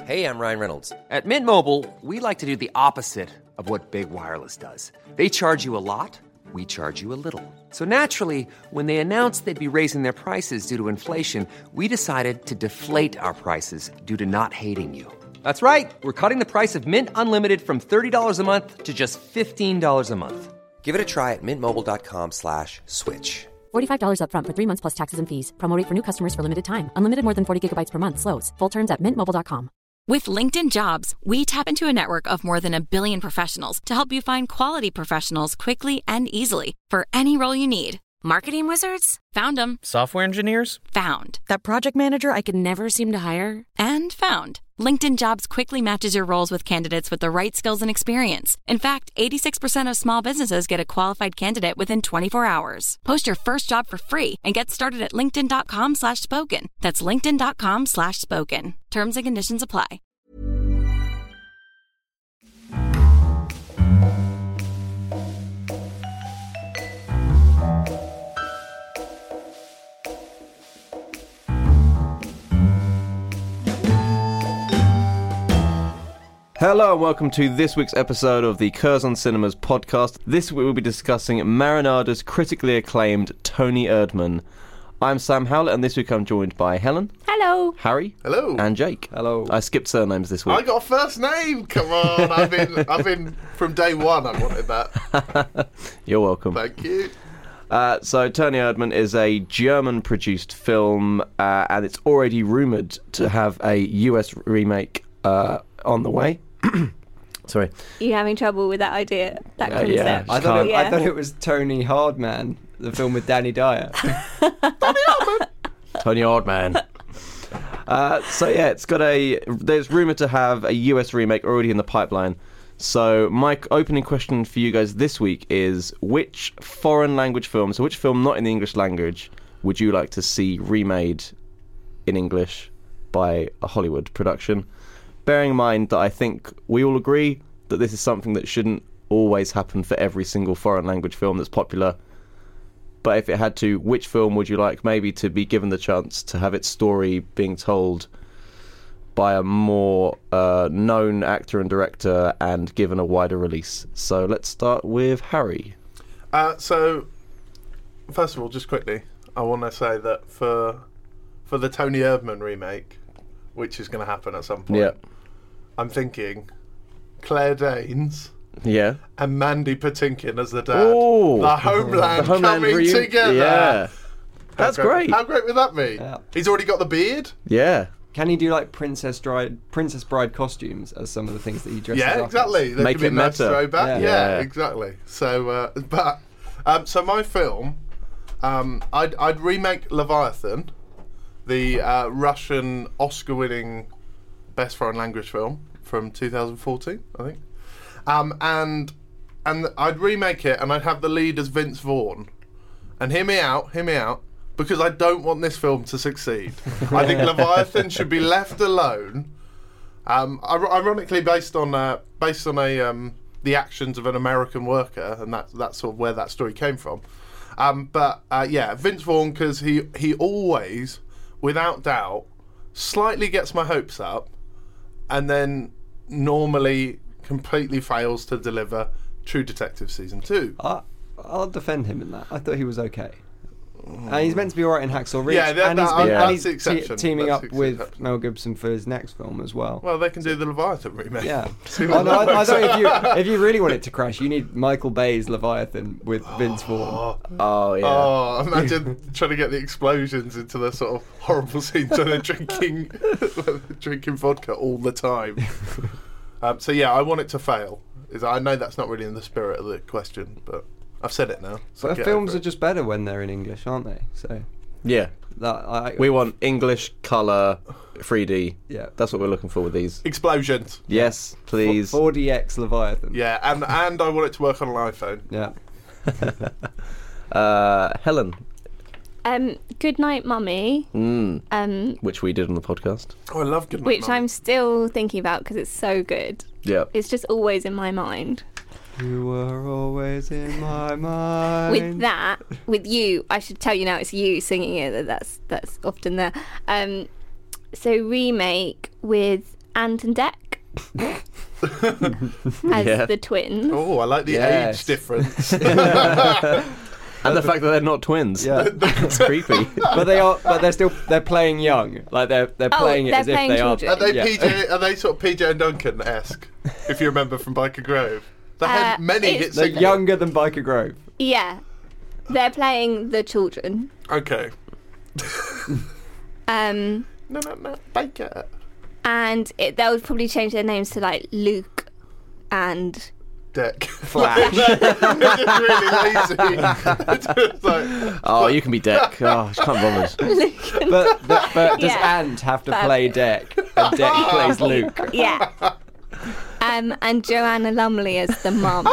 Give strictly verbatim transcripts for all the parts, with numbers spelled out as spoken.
Hey, I'm Ryan Reynolds. At Mint Mobile, we like to do the opposite of what Big Wireless does. They charge you a lot, we charge you a little. So naturally, when they announced they'd be raising their prices due to inflation, we decided to deflate our prices due to not hating you. That's right. We're cutting the price of Mint Unlimited from thirty dollars a month to just fifteen dollars a month. Give it a try at mintmobile.com slash switch. forty-five dollars up front for three months plus taxes and fees. Promo rate for new customers for limited time. Unlimited more than forty gigabytes per month slows. Full terms at mint mobile dot com. With LinkedIn Jobs, we tap into a network of more than a billion professionals to help you find quality professionals quickly and easily for any role you need. Marketing wizards? Found them. Software engineers? Found. That project manager I could never seem to hire? And found. LinkedIn Jobs quickly matches your roles with candidates with the right skills and experience. In fact, eighty-six percent of small businesses get a qualified candidate within twenty-four hours. Post your first job for free and get started at linkedin.com slash spoken. That's linkedin.com slash spoken. Terms and conditions apply. Hello and welcome to this week's episode of the Curzon Cinemas podcast. This week we'll be discussing Marinada's critically acclaimed Toni Erdmann. I'm Sam Howlett and this week I'm joined by Helen. Hello. Harry. Hello. And Jake. Hello. I skipped surnames this week. I got a first name. Come on, I've been, I've been from day one. I wanted that. You're welcome. Thank you. Uh, so Toni Erdmann is a German-produced film, uh, and it's already rumoured to have a U S remake uh, on the way. Sorry. Are you having trouble with that idea, that Uh, concept? yeah. I thought, it, Yeah. I thought it was Tony Hardman, the film with Danny Dyer. Toni Erdmann. Uh, so yeah, it's got a. There's rumoured to have a U S remake already in the pipeline. So my opening question for you guys this week is: which foreign language film, so which film not in the English language, would you like to see remade in English by a Hollywood production? Bearing in mind that I think we all agree that this is something that shouldn't always happen for every single foreign language film that's popular. But if it had to, which film would you like maybe to be given the chance to have its story being told by a more uh, known actor and director and given a wider release? So let's start with Harry. Uh, so, first of all, just quickly, I want to say that for for the Toni Erdmann remake, which is going to happen at some point, Yeah. I'm thinking Claire Danes Yeah. and Mandy Patinkin as the dad. Ooh. The Homeland, The Homeland coming reu- together. Yeah. How That's great. great. How great would that be? Yeah. He's already got the beard. Yeah. Can he do like Princess Bride, Princess Bride costumes as some of the things that he dresses up Yeah, as? exactly. There Make could be it a nice meta. throwback. Yeah. Yeah, Yeah. exactly. So, uh, but um, so my film, um, I'd I'd remake Leviathan, the uh, Russian Oscar-winning best foreign language film from two thousand fourteen, I think. Um, and and I'd remake it, and I'd have the lead as Vince Vaughn. And hear me out, hear me out, because I don't want this film to succeed. I think Leviathan should be left alone. Um, ir- ironically, based on uh, based on a um, the actions of an American worker, and that's that's sort of where that story came from. Um, but uh, yeah, Vince Vaughn, because he he always, without doubt, slightly gets my hopes up, and then normally completely fails to deliver True Detective season two. I, I'll defend him in that. I thought he was okay. And he's meant to be alright in Hacksaw Ridge. Yeah, that- and he's, that- been, that's and he's the exception. te- teaming That's up the with exception. Mel Gibson for his next film as well. Well, they can do the Leviathan remake. Yeah. See I, what know, I, I that thought works if you out. if you really want it to crash, you need Michael Bay's Leviathan with Vince Vaughn. Oh, yeah. Oh, imagine trying to get the explosions into the sort of horrible scenes when they're drinking, drinking vodka all the time. Um, so yeah, I want it to fail. Is I know that's not really in the spirit of the question, but I've said it now. So But get films over are it. just better when they're in English, aren't they? So Yeah. that I We want English, colour, three D. Yeah. That's what we're looking for with these. explosions. Yes, please. four D X Leviathan. Yeah, and and I want it to work on an iPhone. Yeah. Uh, Helen, Um, Good Night Mummy, mm, um, which we did on the podcast. Oh, I love Good Night which Mummy. I'm still thinking about because it's so good. Yeah. It's just always in my mind. You were always in my mind. With that, with you, I should tell you now it's you singing it. that That's that's often there. Um, so remake with Ant and Dec as Yeah. the twins. Oh, I like the Yes. age difference. And the fact that they're not twins. Yeah. It's creepy. But they are. But they're still. They're playing young. Like they're. They're Oh, playing it they're as if playing they children. Are they Yeah. P J? Are they sort of P J and Duncan esque? If you remember from Biker Grove, they had Uh, many it's- hit They're singles. younger than Biker Grove. Yeah, they're playing the children. Okay. Um, No, no, no, Baker. and it, they'll probably change their names to like Luke and Deck. Flash. They're just really lazy. Just like, Oh, you can be Deck. Oh, I just can't bother. Luke. And But, but, but does Yeah. Ant have to But- play Deck? And Deck plays Luke. yeah. Um, and Joanna Lumley as the mum.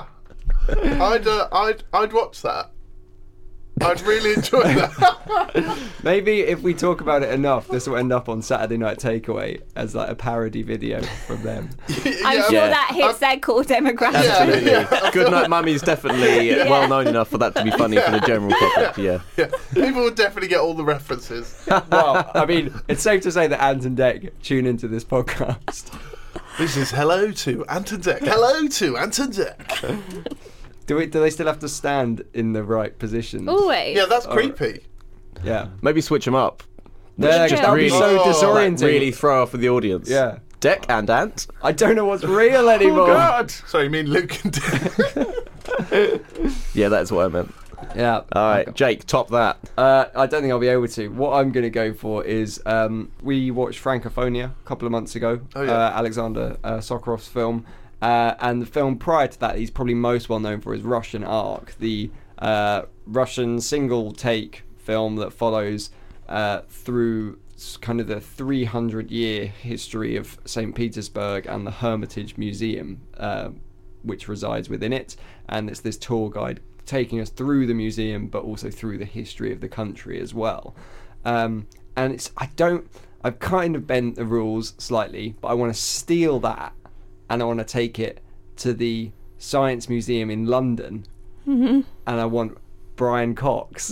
I'd, uh, I'd, I'd watch that. I'd really enjoy that. Maybe if we talk about it enough, this will end up on Saturday Night Takeaway as like a parody video from them. I'm sure Yeah. that hits their core demographic. Yeah, yeah. Good Night Mummy's definitely Yeah. well known enough for that to be funny for the general public. Yeah. Yeah. People would definitely get all the references. Well, I mean, it's safe to say that Ant and Deck tune into this podcast. This is hello to Anton Deck. Hello to Anton Deck. Do we? Do they still have to stand in the right position? Always. Yeah, that's All right. creepy. Yeah. Maybe switch them up. They're Just that would be really- so Oh, like disorienting. Really throw off with the audience. Yeah. Deck and Ant. I don't know what's real anymore. So you mean Luke and Deck? Yeah, that's what I meant. Yeah. All right, Jake, top that. Uh, I don't think I'll be able to. What I'm going to go for is um, we watched Francophonia a couple of months ago, Oh, yeah. uh, Alexander uh, Sokorov's film. Uh, and the film prior to that he's probably most well known for is Russian Ark, the uh, Russian single take film that follows uh, through s- kind of the three hundred year history of Saint Petersburg and the Hermitage Museum, uh, which resides within it. And it's this tour guide taking us through the museum but also through the history of the country as well. Um, and it's I don't I've kind of bent the rules slightly, but I want to steal that and I want to take it to the Science Museum in London, and I want Brian Cox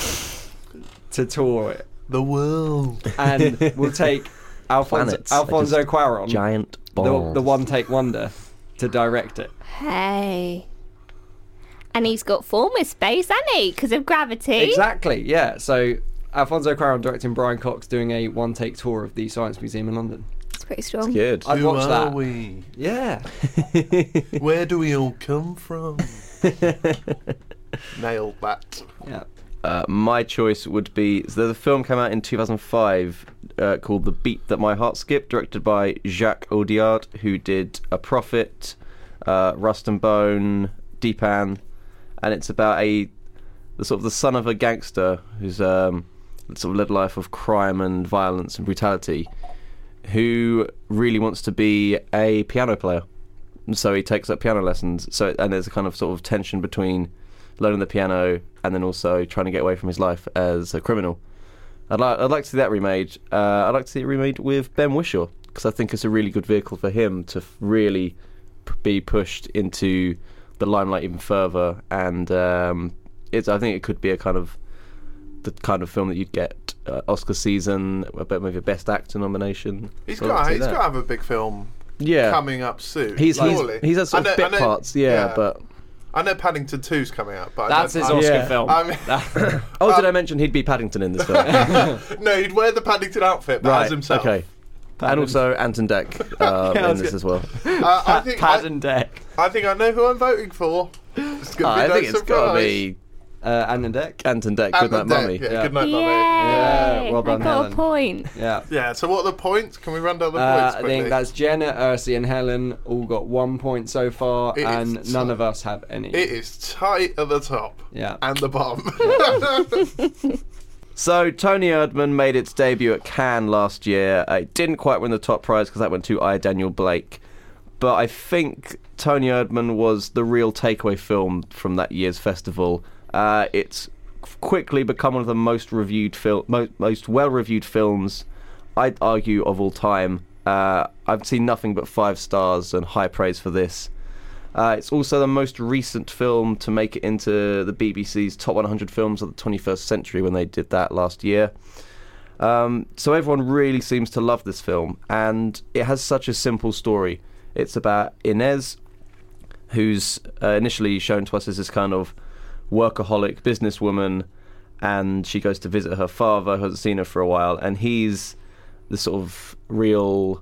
to tour it, The world. and we'll take Alfonso, Planets are Alfonso just Cuarón, Giant the, balls. the one take wonder, to direct it. Hey. And he's got form with space, hasn't he? Because of gravity. Exactly, yeah. So Alfonso Cuarón directing Brian Cox doing a one take tour of the Science Museum in London. It's pretty strong. Good. I'd Who watch are that. we? Yeah. Where do we all come from? Nailed that. Yeah. Uh, my choice would be so the film came out in two thousand five uh, called The Beat That My Heart Skipped, directed by Jacques Audiard, who did A Prophet, uh, Rust and Bone, Deepan, and it's about a the sort of the son of a gangster who's um, sort of led a life of crime and violence and brutality, who really wants to be a piano player. And so he takes up piano lessons. So and there's a kind of sort of tension between learning the piano and then also trying to get away from his life as a criminal. I'd like I'd like to see that remade. Uh, I'd like to see it remade with Ben Whishaw, because I think it's a really good vehicle for him to f- really p- be pushed into the limelight even further. And um, it's I think it could be a kind of the kind of film that you'd get uh, Oscar season, a bit maybe a Best Actor nomination. He's So I'd got. say He's that. got to have a big film Yeah, coming up soon. he's he's, surely. he's had sort I of know- bit I know- parts. Yeah, but I know Paddington two's coming out, but That's I his know, Oscar Yeah. film. I mean, oh, did I mention he'd be Paddington in this film? no, he'd wear the Paddington outfit, but right. as himself. Okay. And also Anton Deck uh, Yeah, I in was this gonna- as well. Uh, I think Pad I, and Deck. I think I know who I'm voting for. It's gonna be I no think it's got to surprise. be Uh, Anne and Deck. Anton Deck. And Good the night, deck, mummy. Yeah, Yeah. good night, Yay! mummy. Yeah, well done, I got Helen. a point. Yeah. Yeah. So what are the points? Can we run down the Uh, points I quickly? think that's Jenna, Ursi, and Helen all got one point so far, It and is none tight. of us have any. It is tight at the top. Yeah. And the bottom. So Tony Erdmann made its debut at Cannes last year. Uh, it didn't quite win the top prize because that went to I, Daniel Blake. But I think Tony Erdmann was the real takeaway film from that year's festival. Uh, it's quickly become one of the most reviewed fil- mo- most well-reviewed films, I'd argue, of all time. Uh, I've seen nothing but five stars and high praise for this. Uh, it's also the most recent film to make it into the B B C's top one hundred films of the twenty-first century when they did that last year. Um, so everyone really seems to love this film, and it has such a simple story. It's about Inez, who's uh, initially shown to us as this kind of workaholic businesswoman, and she goes to visit her father, who hasn't seen her for a while, and he's the sort of real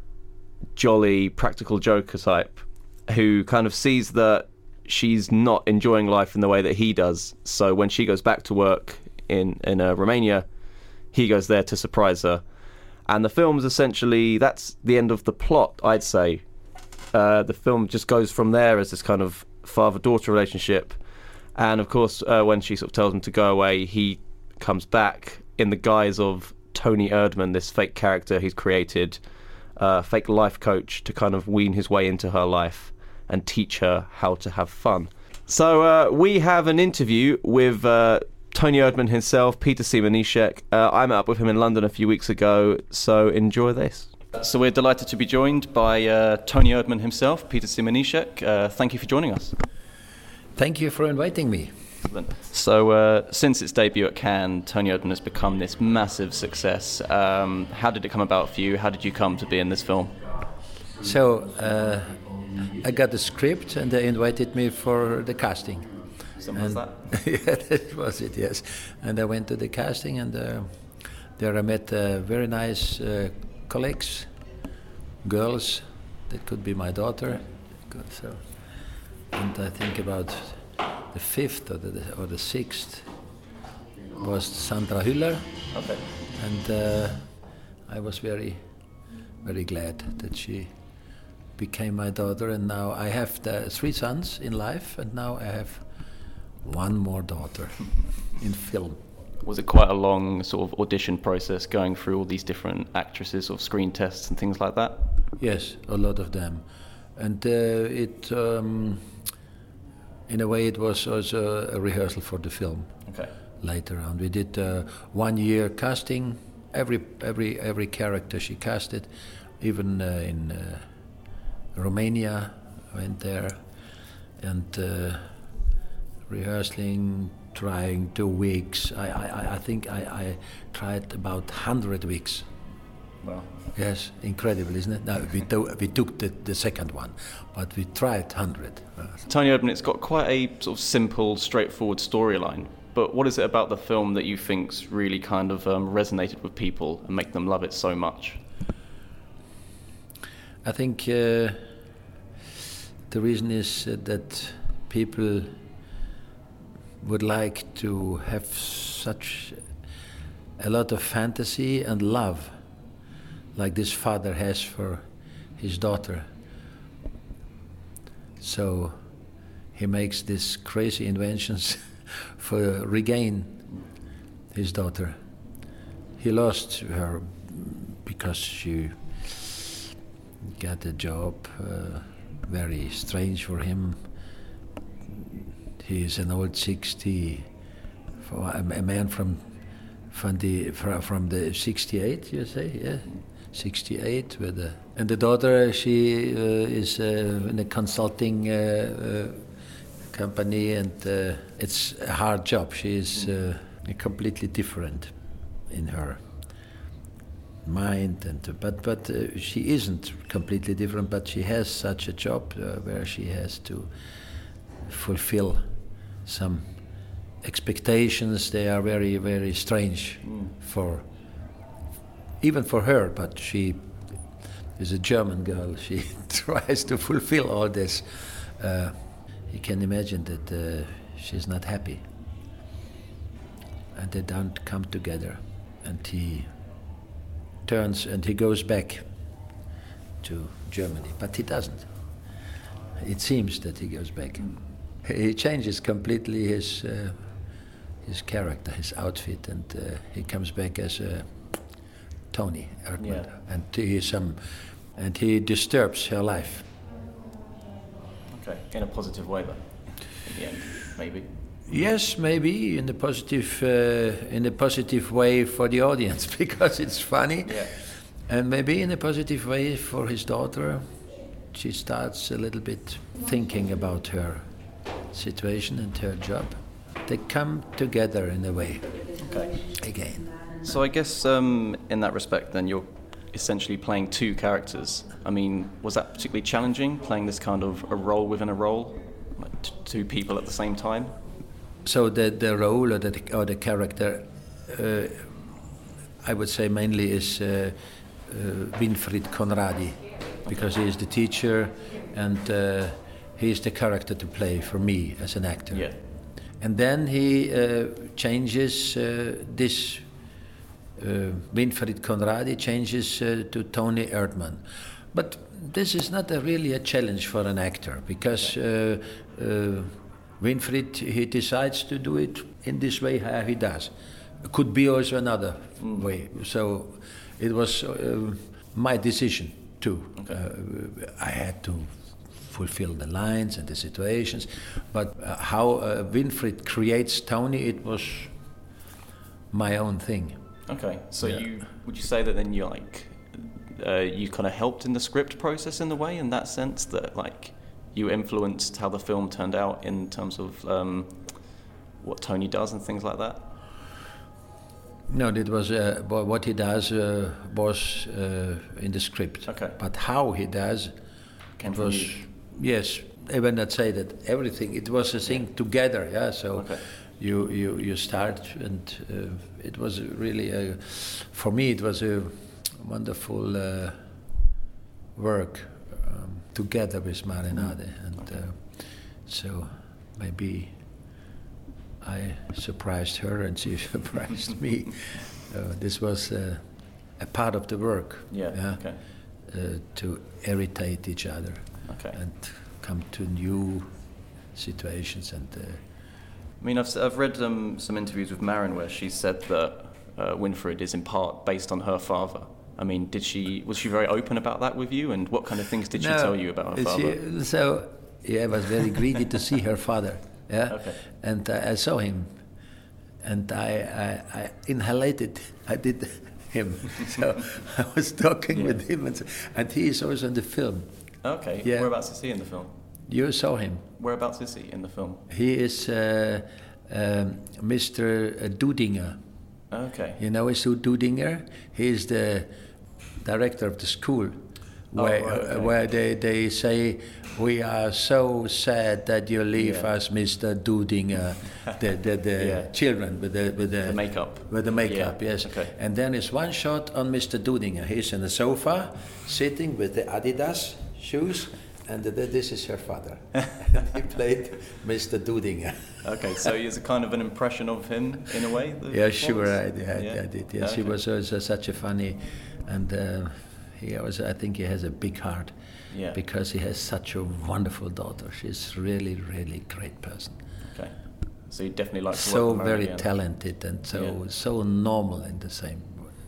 jolly practical joker type who kind of sees that she's not enjoying life in the way that he does. So when she goes back to work in in uh, Romania, he goes there to surprise her. And the film's essentially, that's the end of the plot, I'd say. Uh, the film just goes from there as this kind of father-daughter relationship. And of course, uh, when she sort of tells him to go away, he comes back in the guise of Tony Erdmann, this fake character he's created, uh, fake life coach, to kind of wean his way into her life and teach her how to have fun. So uh, we have an interview with uh, Tony Erdmann himself, Peter Simonishek. Uh, I met up with him in London a few weeks ago, so enjoy this. So we're delighted to be joined by uh, Tony Erdmann himself, Peter Simonishek. Uh, thank you for joining us. Thank you for inviting me. So uh, since its debut at Cannes, Tony Erdmann has become this massive success. Um, how did it come about for you? How did you come to be in this film? So uh, I got the script and they invited me for the casting. Simple as that? Yeah, that was it, yes. And I went to the casting, and uh, there I met uh, very nice uh, colleagues, girls. That could be my daughter. Good, so, and I think about the fifth or the or the sixth was Sandra Hüller. Okay. And uh, I was very, very glad that she became my daughter. And now I have the three sons in life, and now I have one more daughter in film. Was it quite a long sort of audition process, going through all these different actresses or screen tests and things like that? Yes, a lot of them. And uh, it, um, in a way, it was also a rehearsal for the film. Okay. Later on, we did uh, one year casting. Every every every character she casted, even uh, in uh, Romania, I went there, and uh, rehearsing, trying two weeks. I I, I think I, I tried about hundred weeks. Wow. Yes, incredible, isn't it? No, we, do, we took the, the second one, but we tried hundred. Tony Erdmann, it's got quite a sort of simple, straightforward storyline. But what is it about the film that you think's really kind of um, resonated with people and make them love it so much? I think uh, the reason is uh, that people would like to have such a lot of fantasy and love, like this father has for his daughter. So he makes these crazy inventions for regain his daughter. He lost her because she got a job uh, very strange for him. He is an old sixty, a man from from the from the sixty-eight, you say, yeah, sixty-eight. With the and the daughter, she uh, is uh, in a consulting uh, uh, company, and uh, it's a hard job. She is uh, completely different in her mind, and but but uh, she isn't completely different. But she has such a job uh, where she has to fulfill some expectations. They are very, very strange mm. for even for her, but she is a German girl. She tries to fulfill all this. Uh, you can imagine that uh, she's not happy, and they don't come together. And he turns and he goes back to Germany, but he doesn't. It seems that he goes back. Mm. He changes completely his uh, his character, his outfit, and uh, he comes back as a Tony Erdmann, yeah. and he is some, and he disturbs her life. Okay, in a positive way, then. In the end, maybe. Yes, maybe in a positive uh, in a positive way for the audience because it's funny, yeah. and maybe in a positive way for his daughter. She starts a little bit thinking about her situation and her job. They come together in a way, okay. again. So I guess um, in that respect, then you're essentially playing two characters. I mean, was that particularly challenging, playing this kind of a role within a role, like t- two people at the same time? So the the role or the or the character, uh, I would say mainly is uh, uh, Winfried Conradi, because he is the teacher, and uh, he is the character to play for me as an actor. Yeah. And then he uh, changes uh, this. Uh, Winfried Conradi changes uh, to Tony Erdmann, but this is not a really a challenge for an actor, because uh, uh, Winfried, he decides to do it in this way how he does. It could be also another mm. way. So it was uh, my decision too. Okay. Uh, I had to fulfill the lines and the situations, but uh, how uh, Winfried creates Tony, it was my own thing. Okay, so yeah. you would you say that then you like uh, you kind of helped in the script process in the way, in that sense, that like you influenced how the film turned out in terms of um, what Tony does and things like that? No, it was uh, what he does uh, was uh, in the script. Okay, but how he does Came it from was you. Yes. I will not say that everything. It was a thing together. Yeah, so. Okay. You, you you start, and uh, it was really a, for me it was a wonderful uh, work um, together with Marinade, and okay. uh, so maybe I surprised her and she surprised me. Uh, this was uh, a part of the work. Yeah. yeah? Okay. Uh, to irritate each other. Okay. And come to new situations and. Uh, I mean, I've, I've read um, some interviews with Marin where she said that uh, Winfried is in part based on her father. I mean, did she was she very open about that with you, and what kind of things did she no, tell you about her father? She, so, yeah, I was very greedy to see her father. Yeah, okay. And uh, I saw him, and I, I, I inhalated. I did him. So I was talking yeah. with him, and, so, and he is also in the film. Okay. Yeah. Whereabouts is he in the film? You saw him. Whereabouts is he in the film? He is uh, um, Mister Dudinger. Okay. You know Sue Dudinger? He is the director of the school, where, oh, right, okay. uh, where they, they say, we are so sad that you leave yeah. us, Mister Dudinger, the, the, the yeah. children with the, with the, the makeup. With the makeup, yeah. yes. Okay. And then is one shot on Mister Dudinger. He's on the sofa, sitting with the Adidas shoes, and the, this is her father. And he played Mister Dudinger. Okay, so it's a kind of an impression of him in a way? Yeah, sure, I, I, yeah. I did. Yes, okay. he was also such a funny, and uh, he was. I think he has a big heart, yeah. because he has such a wonderful daughter. She's really, really great person. Okay, so you definitely like to so work with very again. talented and so yeah. so normal in the same.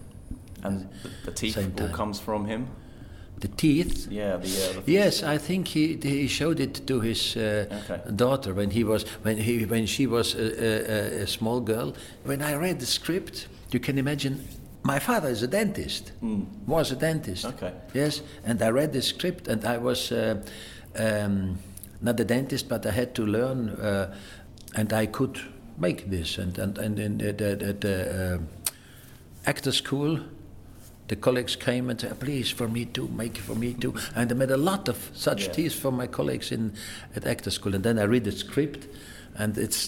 And the, the teeth same all time. comes from him. The teeth. Yeah, the, uh, the yes, I think he he showed it to his uh, okay. daughter when he was when he when she was a, a, a small girl. When I read the script, you can imagine. My father is a dentist. Mm. Was a dentist. Okay. Yes, and I read the script, and I was uh, um, not a dentist, but I had to learn, uh, and I could make this. And and and in the, the, the uh, actor school. The colleagues came and said, please, for me too, make it for me too. And I made a lot of such yeah. teeth for my colleagues in at actor school. And then I read the script, and it's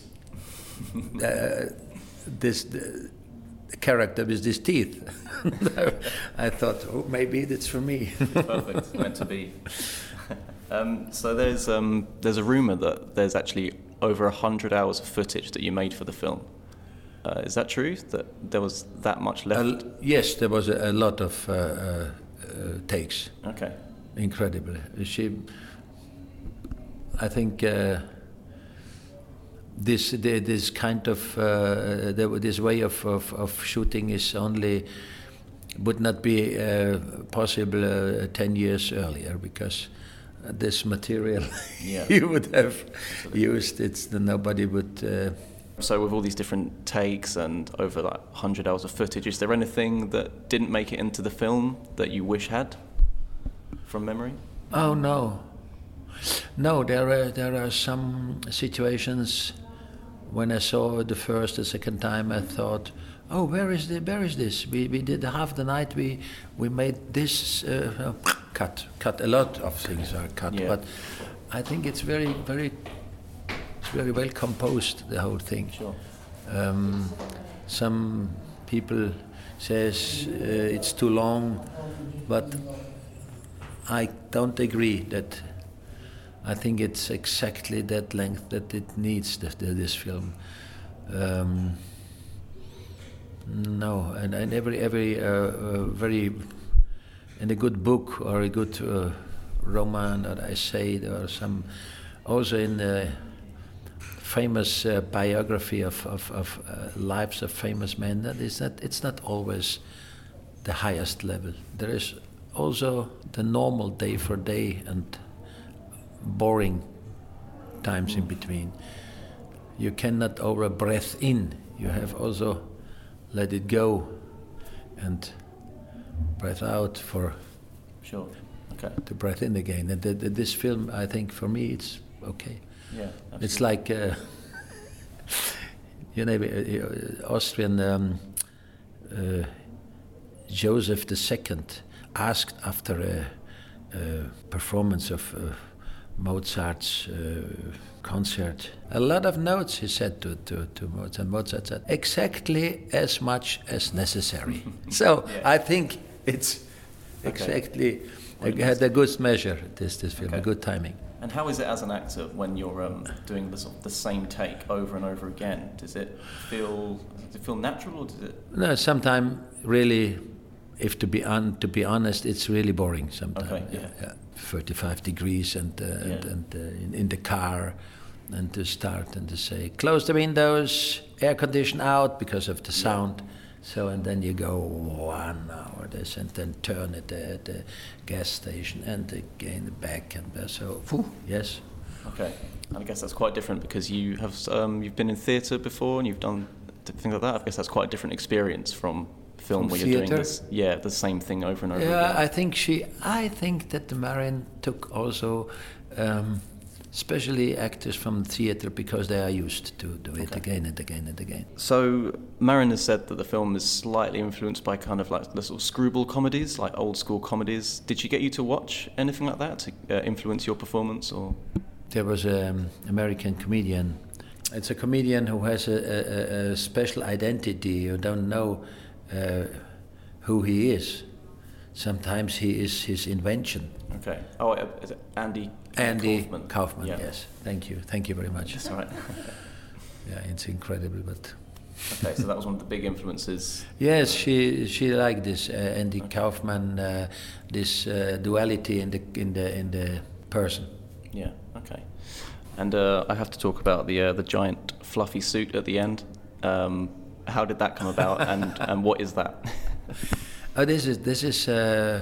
uh, this the, the character with these teeth. I thought, oh, maybe that's for me. Perfect, meant to be. um, so there's um, there's a rumor that there's actually over a hundred hours of footage that you made for the film. Uh, is that true? That there was that much left? Uh, yes, there was a, a lot of uh, uh, uh, takes. Okay. Incredible. She, I think, uh, this the, this kind of uh, the, this way of, of, of shooting is only would not be uh, possible uh, ten years earlier, because this material yeah. you would have Absolutely. used, it's nobody would. Uh, So with all these different takes and over like one hundred hours of footage, is there anything that didn't make it into the film that you wish had from memory? Oh no, no. There are there are some situations when I saw the first, the second time, I thought, oh, where is the where is this? We we did half the night. We we made this uh, cut cut. A lot of things are cut, Yeah. but I think it's very very it's very well composed, the whole thing. Sure. Um, some people says uh, it's too long, but I don't agree. That I think it's exactly that length that it needs. The, the, this film. Um, no, and, and every every uh, uh, very in a good book or a good uh, roman or essay or some also in the famous uh, biography of of, of uh, lives of famous men. That is not. It's not always the highest level. There is also the normal day for day and boring times in between. You cannot over breath in. You have also let it go and breath out for Sure. Okay. to breath in again. And the, the, this film, I think, for me, it's okay. Yeah. It's absolutely. like, uh, you know, uh, Austrian um, uh, Joseph the Second asked after a, a performance of uh, Mozart's uh, concert. A lot of notes, he said to, to, to Mozart. Mozart said, exactly as much as necessary. So Yeah. I think it's exactly, Well, it had a good measure, this, this film, Okay. a good timing. And how is it as an actor when you're um, doing the, sort of the same take over and over again? Does it feel does it feel natural, or does it? No, sometimes really, if to be un, to be honest, it's really boring sometimes. Okay, yeah. thirty-five degrees and uh, and, Yeah. and uh, in, in the car, and to start and to say close the windows, air condition out because of the sound. So and then you go one hour this and then turn it at the gas station and again back and back. So whew, yes. Okay, and I guess that's quite different because you have um, you've been in theatre before and you've done things like that. I guess that's quite a different experience from film From where you're doing theatre? this, yeah, the same thing over and over Yeah, again. I think she. I think that the Marin took also, um, especially actors from theatre because they are used to do it Okay. again and again and again. So Marin has said that the film is slightly influenced by kind of like the sort of screwball comedies, like old school comedies. Did she get you to watch anything like that to uh, influence your performance, or? There was an American comedian. It's a comedian who has a, a, a special identity. You don't know uh, who he is. Sometimes he is his invention. Okay. Oh, uh, is it Andy? Andy Kaufman? Kaufman, Yeah. yes. Thank you. Thank you very much. That's all right. Yeah, it's incredible, but... Okay, so that was one of the big influences. Yes, she she liked this uh, Andy Kaufman, uh, this uh, duality in the in the in the person. Yeah. Okay. And uh, I have to talk about the uh, the giant fluffy suit at the end. Um, how did that come about, and and what is that? Oh, this is this is uh,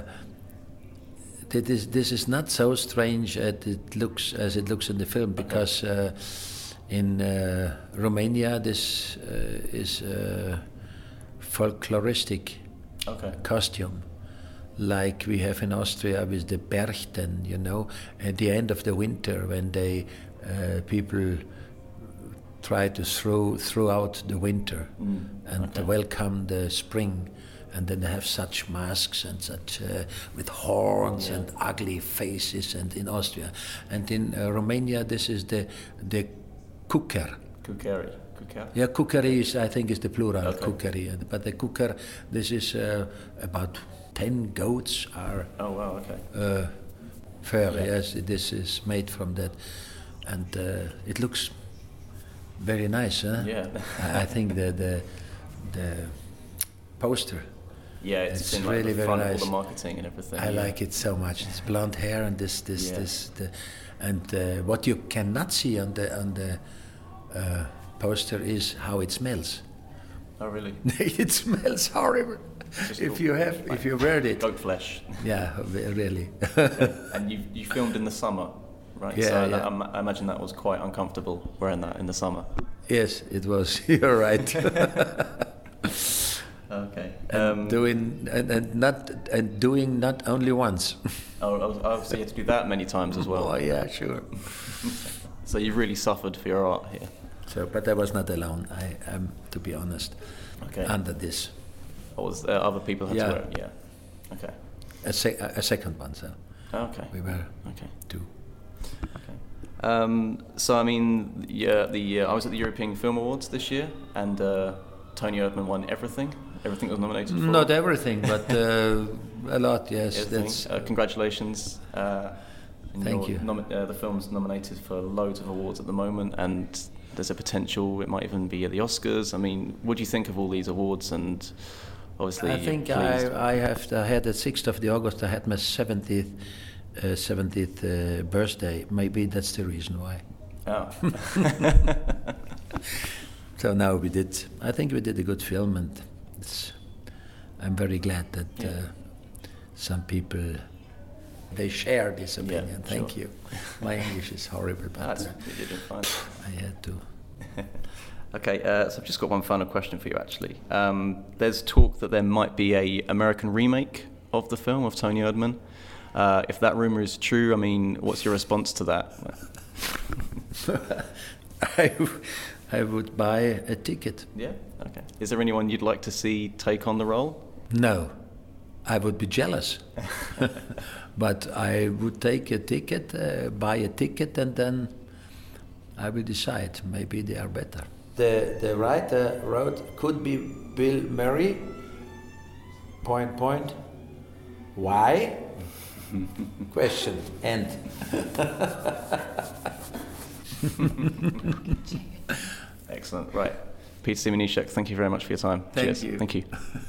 this is this is not so strange as it looks as it looks in the film, because uh, in uh, Romania this uh, is a folkloristic Okay. costume, like we have in Austria with the Berchten, you know, at the end of the winter when they uh, people try to throw throw out the winter Mm, and okay. to welcome the spring, and then they have such masks and such uh, with horns Yeah. and ugly faces, and in Austria, and in uh, Romania this is the the kuker. Kukeri. Kuker. Yeah, kukeri is, I think, is the plural, Okay. kukeri. and- But the kuker, this is uh, about ten goats are Oh wow. Okay. uh, fur. Yeah. Yes, this is made from that, and uh, it looks very nice. Huh? Yeah. I I think the the the poster. Yeah, it's, It's in like really the very front, all nice. the marketing and everything. I yeah. like it so much. It's blonde hair and this this Yeah. this the, and uh, what you cannot see on the on the uh, poster is how it smells. Oh really? It smells horrible. Just If all- you have, like if you wear it, Goat flesh. yeah, really. And you you filmed in the summer, right? Yeah, so yeah. That, I ma- I imagine that was quite uncomfortable wearing that in the summer. Yes, it was. You're right. Okay. and Um, doing and, and not and doing not only once. oh, oh, oh, so you had to do that many times as well. Oh yeah, sure. So you've really suffered for your art here. So, but I was not alone. I am, to be honest. Okay. under this. Or was there other people had Yeah. to wear it? Yeah. Okay. A, sec- a second one, so Okay. we were Okay. two. Um, so I mean, yeah, the uh, I was at the European Film Awards this year, and uh, Tony Erdmann won everything. Everything that was nominated for. Not everything, but uh, a lot. Yes, Everything. that's. Uh, congratulations. Uh, and Thank you're you. Nomi- uh, the film's nominated for loads of awards at the moment, and there's a potential it might even be at the Oscars. I mean, what do you think of all these awards? And obviously, I think you're pleased. I, I have I had the sixth of the August. I had my seventieth, uh, seventieth uh, birthday. Maybe that's the reason why. Oh. So now we did. I think we did a good film, and it's, I'm very glad that Yeah. uh, some people they share this opinion. Yeah, Thank sure. you. My English is horrible, but That's, uh, you did it fine. I had to. Okay, uh, so I've just got one final question for you, actually. Um, there's talk that there might be a American remake of the film of Tony Erdmann. Uh, if that rumor is true, I mean, what's your response to that? I, w- I would buy a ticket. Yeah. Okay. Is there anyone you'd like to see take on the role? No, I would be jealous. But I would take a ticket, uh, buy a ticket, and then I will decide. Maybe they are better. The the writer wrote, could be Bill Murray. Point point. Why? Question. End. Excellent. Right. Peter Simonishek, thank you very much for your time. Thank Cheers. you. Thank you.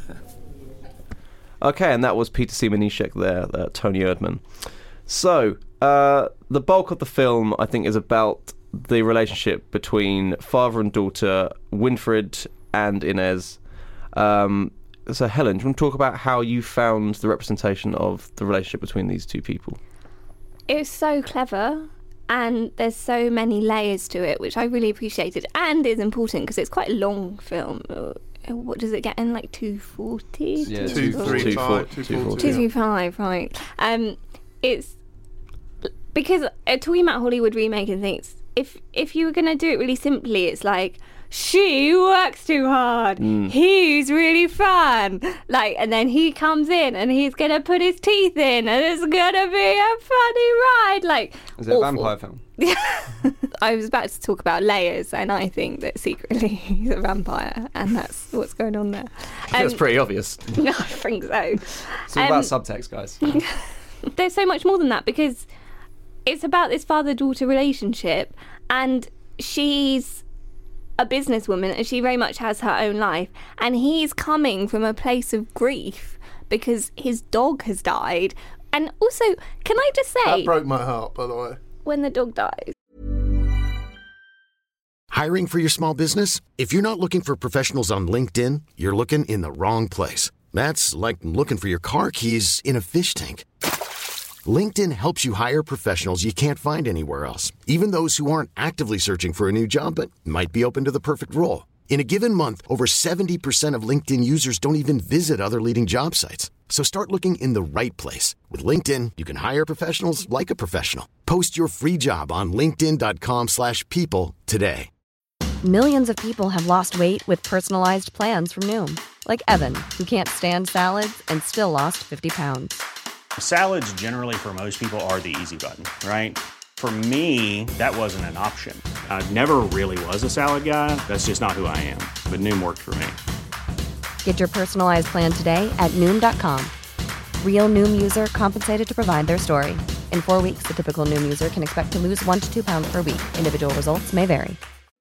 Okay, and that was Peter Simonishek there, uh, Tony Erdmann. So, uh, the bulk of the film, I think, is about the relationship between father and daughter, Winfried and Inez. Um, so, Helen, do you want to talk about how you found the representation of the relationship between these two people? It was so clever, and there's so many layers to it, which I really appreciated, and is important because it's quite a long film. Uh, What does it get in, like two forty? Yeah, Two, two, three, two, five, four- two, two, four, four, two. two three five, right? Um, it's because uh, talking about Hollywood remake and things. If if you were gonna do it really simply, it's like she works too hard. He's really fun, like, and then he comes in and he's gonna put his teeth in, and it's gonna be a funny ride. Like, Is it a awful. vampire film? I was about to talk about layers, and I think that secretly he's a vampire, and that's what's going on there. That's Um, pretty obvious. No, I think so. It's all Um, about subtext, guys. There's so much more than that because it's about this father-daughter relationship, and she's a businesswoman and she very much has her own life, and he's coming from a place of grief because his dog has died. And also, can I just say, That broke my heart, by the way. when the dog dies, Hiring for your small business? If you're not looking for professionals on LinkedIn, you're looking in the wrong place. That's like looking for your car keys in a fish tank. LinkedIn helps you hire professionals you can't find anywhere else, even those who aren't actively searching for a new job but might be open to the perfect role. In a given month, over seventy percent of LinkedIn users don't even visit other leading job sites. So start looking in the right place. With LinkedIn, you can hire professionals like a professional. Post your free job on linkedin.com slash people today. Millions of people have lost weight with personalized plans from Noom, like Evan, who can't stand salads and still lost fifty pounds. Salads generally for most people are the easy button, right? For me, that wasn't an option. I never really was a salad guy. That's just not who I am. But Noom worked for me. Get your personalized plan today at Noom dot com. Real Noom user compensated to provide their story. In four weeks, the typical Noom user can expect to lose one to two pounds per week. Individual results may vary.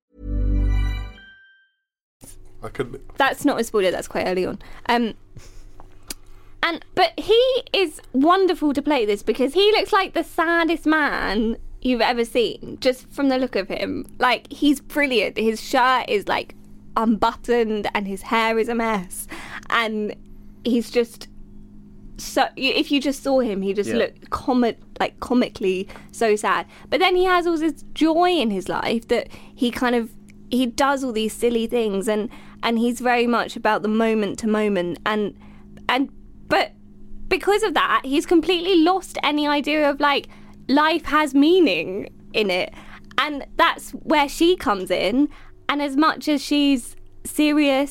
I could. that's not a spoiler, that's quite early on. Um, and but he is wonderful to play this because he looks like the saddest man you've ever seen, just from the look of him. Like, he's brilliant. His shirt is like unbuttoned and his hair is a mess, and he's just so, if you just saw him, he just Yeah. looked comic, like comically so sad. But then he has all this joy in his life that he kind of he does all these silly things, and and he's very much about the moment to moment, and and but because of that, he's completely lost any idea of like life has meaning in it, and that's where she comes in. And as much as she's serious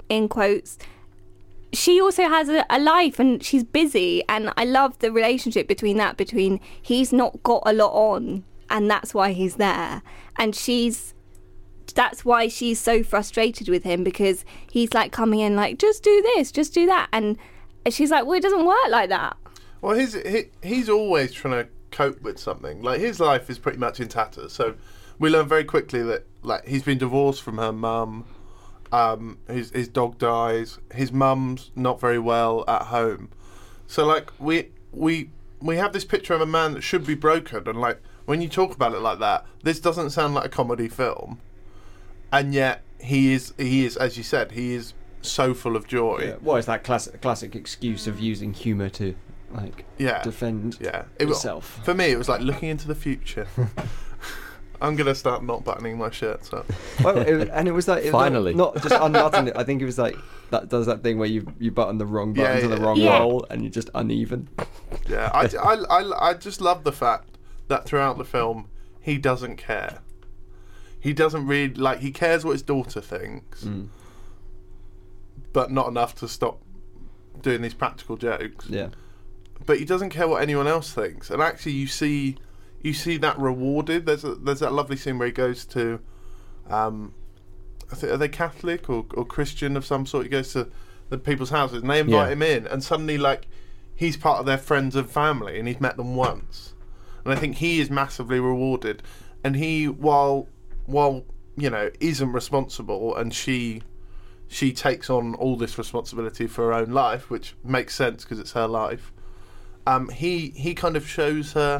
in quotes, she also has a, a life and she's busy, and I love the relationship between that, between he's not got a lot on and that's why he's there, and she's that's why she's so frustrated with him, because he's like coming in like, just do this, just do that, and she's like, well, it doesn't work like that. Well, he's he, he's always trying to cope with something. Like, his life is pretty much in tatters, so we learn very quickly that, like, he's been divorced from her mum. Um, his his dog dies. His mum's not very well at home. So, like, we we we have this picture of a man that should be broken, and, like, when you talk about it like that, this doesn't sound like a comedy film, and yet he is he is as you said, he is so full of joy. Yeah. Well, it's that classic classic excuse of using humour to, like, yeah. defend yeah. it yourself. Was, for me, it was like looking into the future. I'm gonna start not buttoning my shirts up. Well, it, and it was like it was finally not, not just unbuttoning it. I think it was like that does that thing where you you button the wrong button Yeah, to the yeah. wrong Yeah. hole and you're just uneven. Yeah, I, I, I, I just love the fact that throughout the film he doesn't care. He doesn't really, like, he cares what his daughter thinks, Mm. but not enough to stop doing these practical jokes. Yeah. But he doesn't care what anyone else thinks, and actually you see you see that rewarded. There's a, there's that lovely scene where he goes to, um, I think, are they Catholic or, or Christian of some sort? He goes to the people's houses and they invite Yeah. him in, and suddenly, like, he's part of their friends and family, and he's met them once, and I think he is massively rewarded. And he, while while you know, isn't responsible, and she she takes on all this responsibility for her own life, which makes sense because it's her life. Um, he he kind of shows her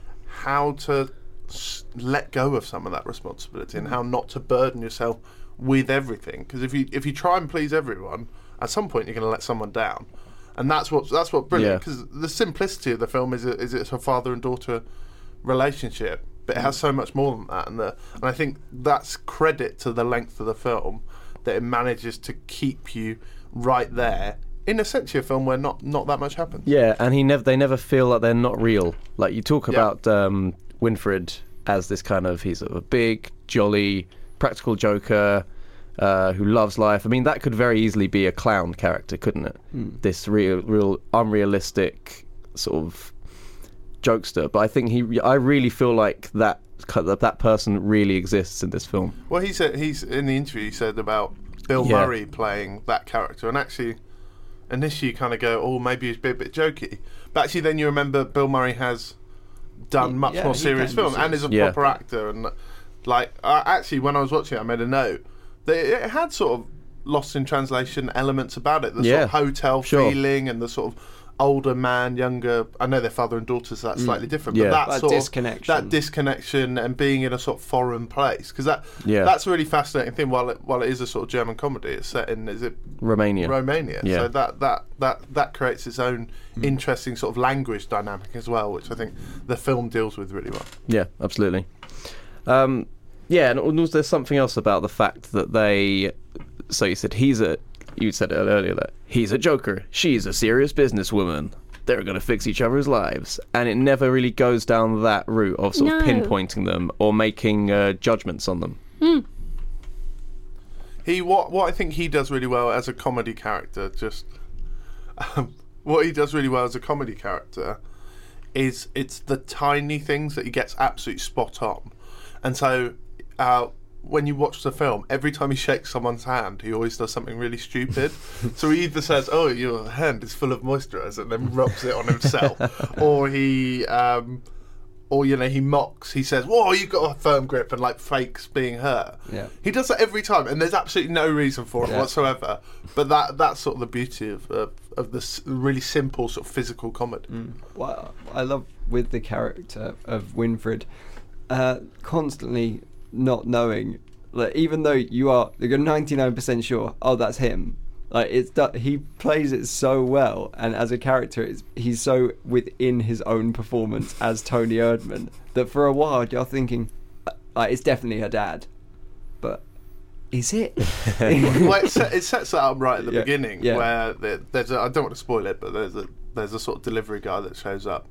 how to s- let go of some of that responsibility and how not to burden yourself with everything. Because if you if you try and please everyone, at some point you're going to let someone down, and that's what that's what brilliant. Yeah. Because the simplicity of the film is it, is it's a father and daughter relationship, but it has so much more than that, and the and I think that's credit to the length of the film, that it manages to keep you right there in essentially a film where not, not that much happens. Yeah, and he never they never feel like they're not real. Like, you talk Yeah. about um, Winfred as this kind of, he's a big, jolly, practical joker uh, who loves life. I mean, that could very easily be a clown character, couldn't it? Mm. This real, real unrealistic sort of jokester. But I think he, I really feel like that that that person really exists in this film. Well, he said he's in the interview. He said about Bill Yeah. Murray playing that character, and actually, initially you kind of go, "Oh, maybe he's a bit, a bit jokey," but actually, then you remember Bill Murray has done He- much yeah, more he serious can do film and is a serious. Yeah. proper actor. And, like, uh, actually, when I was watching it, I made a note that it had sort of lost in translation elements about it. The Yeah, sort of hotel sure. feeling and the sort of older man, younger. I know they're father and daughter, so that's slightly different. Yeah. But that, That sort disconnection. of that disconnection and being in a sort of foreign place, because that Yeah. that's a really fascinating thing. While it while it is a sort of German comedy, it's set in is it Romania. Romania? Yeah. So that that that that creates its own interesting sort of language dynamic as well, which I think the film deals with really well. Yeah, absolutely. Um, yeah, and also there's something else about the fact that they. So you said he's a. You said it earlier that he's a joker. She's a serious businesswoman. They're going to fix each other's lives, and it never really goes down that route of sort of No. pinpointing them or making uh, judgments on them. He what what I think he does really well as a comedy character, just um, what he does really well as a comedy character is it's the tiny things that he gets absolutely spot on. And so uh, when you watch the film, every time he shakes someone's hand, he always does something really stupid. So he either says, "Oh, your hand is full of moisturiser," and then rubs it on himself, or he. Um, Or, you know, he mocks, he says, "Whoa, you've got a firm grip," and, like, fakes being hurt. Yeah. He does that every time, and there's absolutely no reason for it Yeah. whatsoever. But that that's sort of the beauty of of, of this really simple sort of physical comedy. What I love with the character of Winfred, uh, constantly not knowing, like, even though you are, you're ninety-nine percent sure, oh, that's him. Like, it's do- he plays it so well, and as a character, it's, he's so within his own performance as Tony Erdmann that for a while you're thinking, uh, like, it's definitely her dad, but is it? Well, it, set, it sets that up right at the Yeah, beginning, yeah. where there, there's a, I don't want to spoil it, but there's a there's a sort of delivery guy that shows up,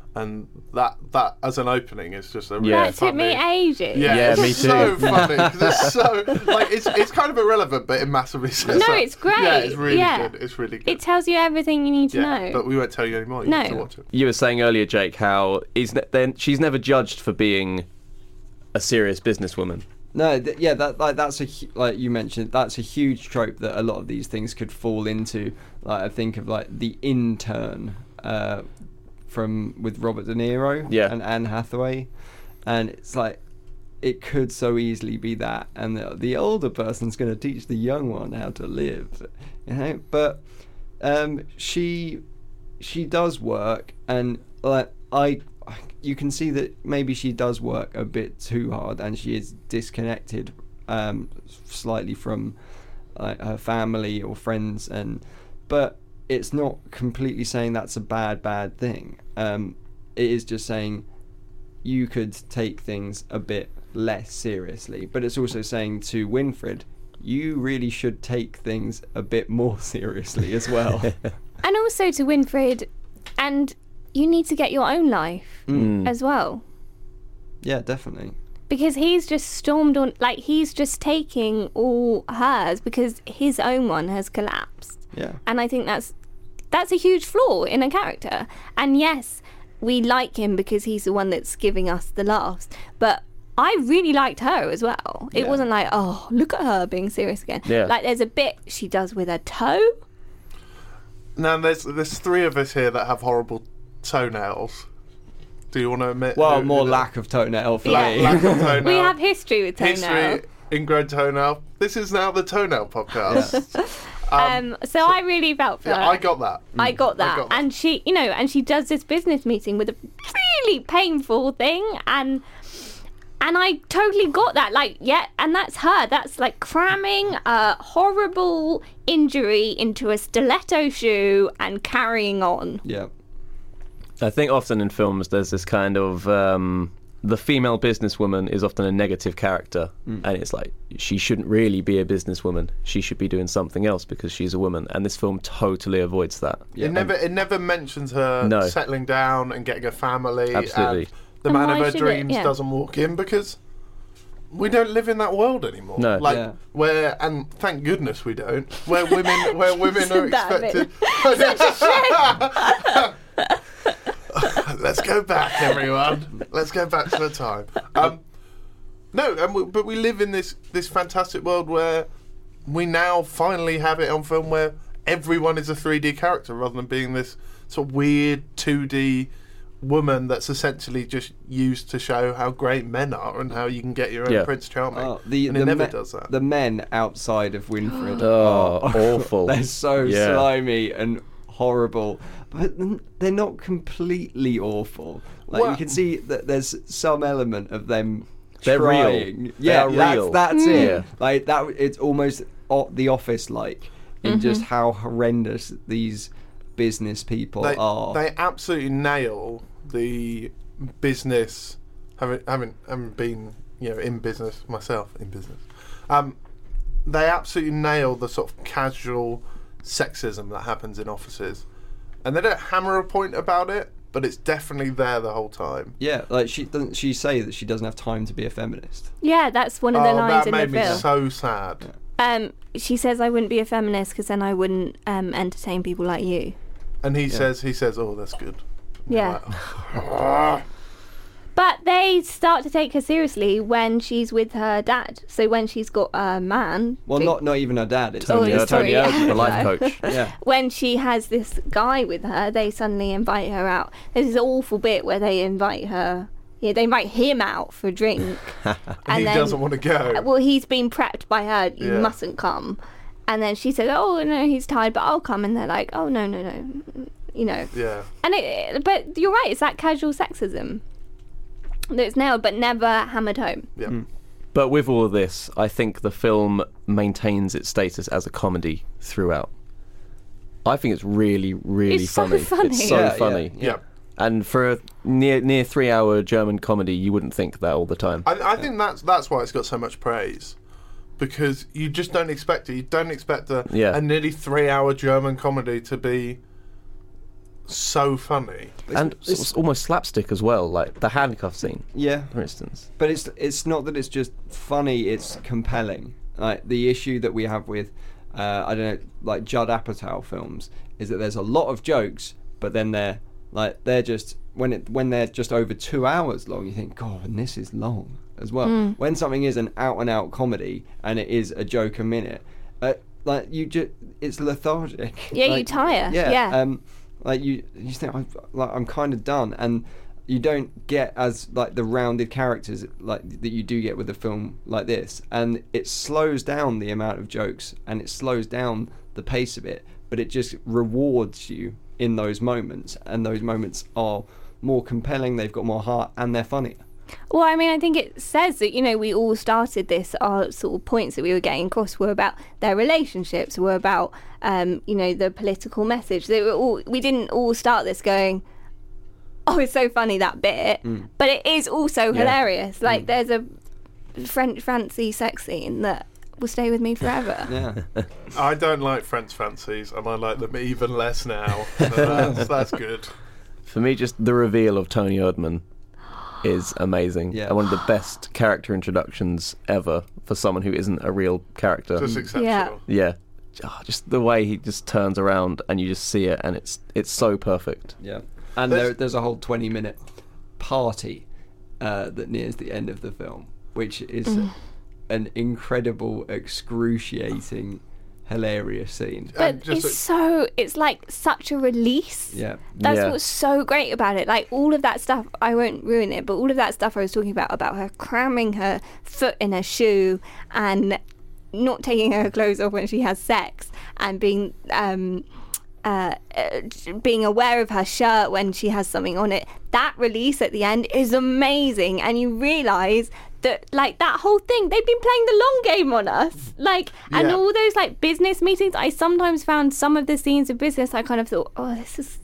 And that that as an opening is just a really Yeah. That took funny. me ages. Yeah, Yeah, it's me so too. funny 'cause it's so like it's it's kind of irrelevant, but it massively says No, that. it's great. Yeah, it's really Yeah. good. It's really good. It tells you everything you need to yeah, know. but we won't tell you anymore. You No. have to watch it. You were saying earlier, Jake, how he's ne- then she's never judged for being a serious businesswoman. No, th- yeah, that like that's a hu- like you mentioned, that's a huge trope that a lot of these things could fall into. Like I think of like The Intern uh, from with Robert De Niro Yeah. and Anne Hathaway, and it's like it could so easily be that, and the, the older person's going to teach the young one how to live, you know. But um, she she does work, and like I. You can see that maybe she does work a bit too hard, and she is disconnected um, slightly from like, her family or friends, and but it's not completely saying that's a bad bad thing. Um, it is just saying you could take things a bit less seriously, but it's also saying to Winfred, you really should take things a bit more seriously as well. And also to Winfred, and you need to get your own life Mm. as well. Yeah, definitely. Because he's just stormed on, like, he's just taking all hers because his own one has collapsed. Yeah. And I think that's that's a huge flaw in a character. And yes, we like him because he's the one that's giving us the laughs. But I really liked her as well. It Yeah. wasn't like, oh, look at her being serious again. Yeah. Like, there's a bit she does with her toe. Now there's there's three of us here that have horrible toenails. Do you want to admit? Well, who- more who- lack of toenail for lack, me. lack of toenail. We have history with toenail. history, ingrown toenail. This is now the toenail podcast. Um, so I really felt for Yeah, her. I got that. I got that. I got that. And she, you know, and she does this business meeting with a really painful thing, and and I totally got that. Like, yeah, and that's her. That's like cramming a horrible injury into a stiletto shoe and carrying on. Yeah. I think often in films there's this kind of um, the female businesswoman is often a negative character, Mm. and it's like she shouldn't really be a businesswoman. She should be doing something else because she's a woman, and this film totally avoids that. It never it never mentions her No. settling down and getting a family. Absolutely. And the And man why of her should it? dreams Yeah. doesn't walk in because we don't live in that world anymore. No. Like Yeah. where, and thank goodness we don't. Where women, where women are Isn't that a bit- expected. Let's go back, everyone. Let's go back to the time. Um, no, and we, but we live in this this fantastic world where we now finally have it on film where everyone is a three D character rather than being this sort of weird two D woman that's essentially just used to show how great men are and how you can get your own Yeah. Prince Charming. Oh, the, and the it never me- does that. The men outside of Winfred Oh, are awful. They're so Yeah. slimy and horrible, but n- they're not completely awful. Like Well- you can see that there's some element of them They're real. trying. They Yeah, are that's, real. that's Mm. it. Yeah. Like that. It's almost o- The Office like in just how horrendous these business people they, are. they absolutely nail the business. Having having having been you know in business myself in business, um, they absolutely nail the sort of casual sexism that happens in offices, and they don't hammer a point about it, but it's definitely there the whole time. yeah, like she doesn't. She say that she doesn't have time to be a feminist. Yeah, that's one of the Oh, lines that in the made me film. so sad. Um, she says, "I wouldn't be a feminist because then I wouldn't um, entertain people like you." And he says, he says, "Oh, that's good." And you're Yeah. like, But they start to take her seriously when she's with her dad. So when she's got a man. Well, big- not not even her dad. It's Tony only Oh, sorry, Tony Erdmann, yeah. the life coach. yeah. When she has this guy with her, they suddenly invite her out. There's this awful bit where they invite her. Yeah, they invite him out for a drink. he doesn't want to go. Well, he's been prepped by her. You Yeah. mustn't come. And then she says, "Oh no, he's tired, but I'll come." And they're like, "Oh no, no, no," you know. Yeah. And it, but you're right. It's that casual sexism that's nailed, but never hammered home. Yeah. But with all of this, I think the film maintains its status as a comedy throughout. I think it's really, really It's so funny. funny. It's so Yeah, yeah, funny. Yeah. And for a near near three hour German comedy, you wouldn't think that all the time. I, I think that's that's why it's got so much praise, because you just don't expect it. You don't expect a, Yeah. a nearly three-hour German comedy to be so funny. And it's almost slapstick as well, like the handcuff scene. Yeah, for instance. But it's it's not that it's just funny; it's compelling. Like the issue that we have with, uh, I don't know, like Judd Apatow films, is that there's a lot of jokes, but then they're like they're just when it when they're just over two hours long, you think, God, and this is long as well. Mm. When something is an out and out comedy and it is a joke a minute, uh, like you just it's lethargic. Yeah, you Like, tire. Yeah. Yeah. Um, like you, you think I'm like I'm kind of done, and you don't get as like the rounded characters like that you do get with a film like this, and it slows down the amount of jokes and it slows down the pace of it, but it just rewards you in those moments, and those moments are more compelling. They've got more heart, and they're funnier. Well, I mean, I think it says that, you know, we all started this, our sort of points that we were getting across were about their relationships, were about, um, you know, the political message. They were all, we didn't all start this going, oh, it's so funny, that bit. Mm. But it is also Yeah. hilarious. Like, there's a French fancy sex scene that will stay with me forever. Yeah. I don't like French fancies, and I like them even less now. So that's, that's good. For me, just the reveal of Tony Erdmann is amazing. Yeah. And one of the best character introductions ever for someone who isn't a real character. Just exceptional. Yeah. Yeah. Oh, just the way he just turns around and you just see it, and it's it's so perfect. Yeah. And There's- there, there's a whole twenty minute party uh, that nears the end of the film, which is an incredible, excruciating, hilarious scene. But And just it's a- so, it's like such a release. Yeah. That's Yeah. what's so great about it. Like all of that stuff, I won't ruin it, but all of that stuff I was talking about, about her cramming her foot in her shoe and not taking her clothes off when she has sex, and being um, uh, uh, being aware of her shirt when she has something on it. That release at the end is amazing, and you realise that like that whole thing, they've been playing the long game on us. Like, and Yeah. all those like business meetings, I sometimes found some of the scenes of business, I kind of thought, oh, this is